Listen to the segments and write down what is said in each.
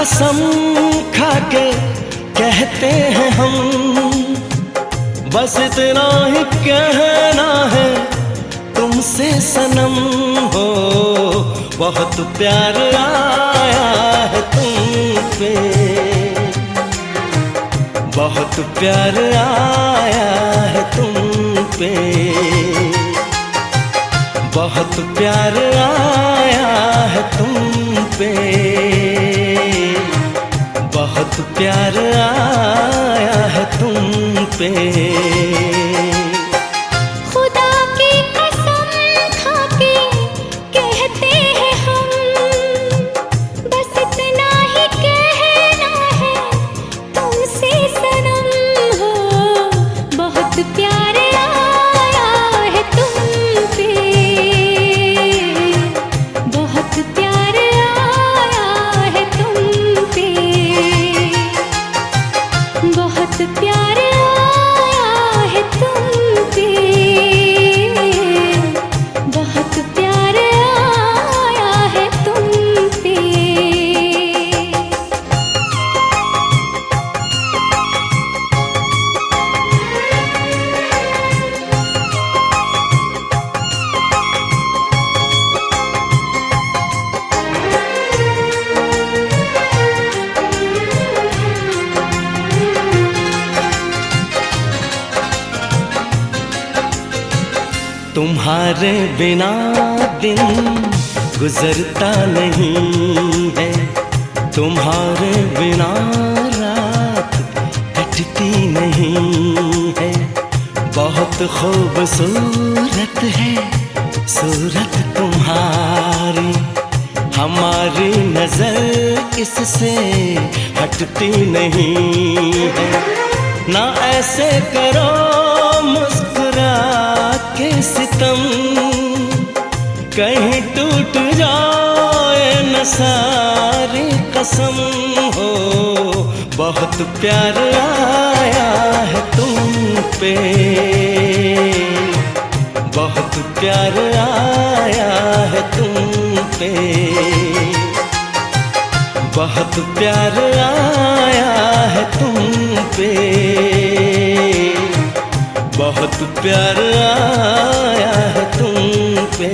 कसम खाके कहते हैं हम, बस इतना ही कहना है तुमसे सनम हो। बहुत प्यार आया है तुम पे, बहुत प्यार आया है तुम पे, बहुत प्यार आया है तुम पे, बहुत प्यार आया है तुम पे। खुदा की कसम खाके कहते हैं हम, बस इतना ही कहना है तुमसे सनम हो। बहुत प्यार आया है तुम पे, बहुत प्यार आया है तुम पे, बहुत प्यार आया है तुम पे, बहुत प्यार आया है तुम पे। तुम्हारे बिना दिन गुजरता नहीं है, तुम्हारे बिना रात कटती नहीं है। बहुत खूबसूरत है सूरत तुम्हारी, हमारी नजर इससे हटती नहीं है। ना ऐसे करो मुस्कुरा के सितम, कहीं टूट जाए न सारी कसम हो। बहुत प्यार आया है तुम पे, बहुत प्यार आया है तुम पे, बहुत प्यार आया है तुम पे, बहुत प्यार आया है तुम पे।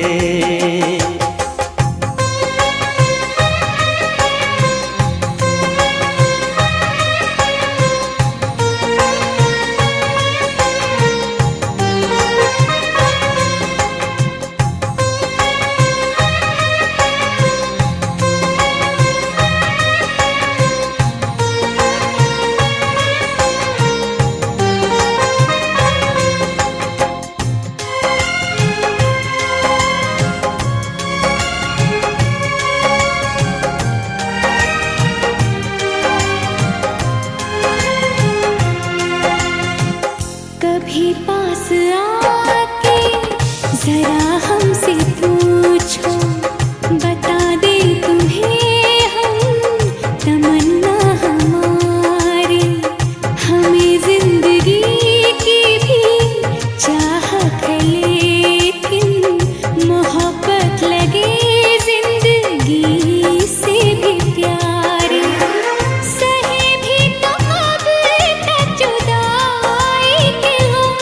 कभी पास आके जरा हमसे पूछो, बता दे तुम्हें हम तमन्ना हमारी। हमें जिंदगी की भी चाहत है, लेकिन मोहब्बत लगे जिंदगी से भी प्यारी। सहे भी तो अब तक जुदाई के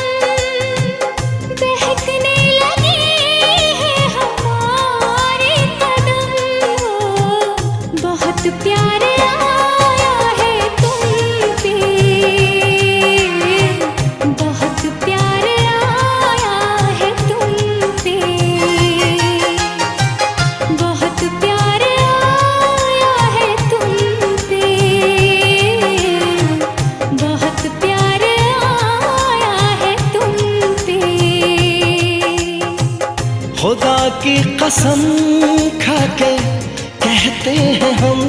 बहकने लगे हैं हमारे कदम हो। बहुत प्यार आया है तुम पे, बहुत प्यार आया है तुम पे, बहुत प्यार आया है तुम पे, बहुत प्यार आया है तुम पे। खुदा की कसम खाके कहते हैं हम,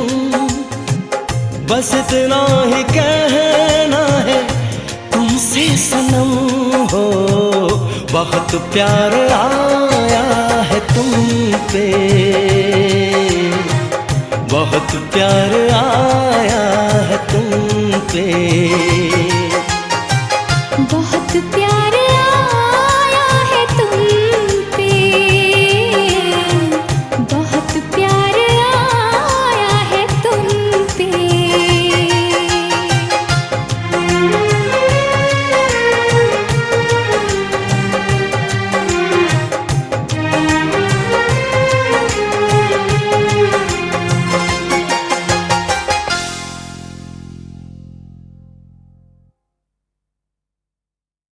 बस इतना ही कहना है तुमसे सनम हो। बहुत प्यार आया है तुम पे, बहुत प्यार आया है तुम पे, बहुत प्यार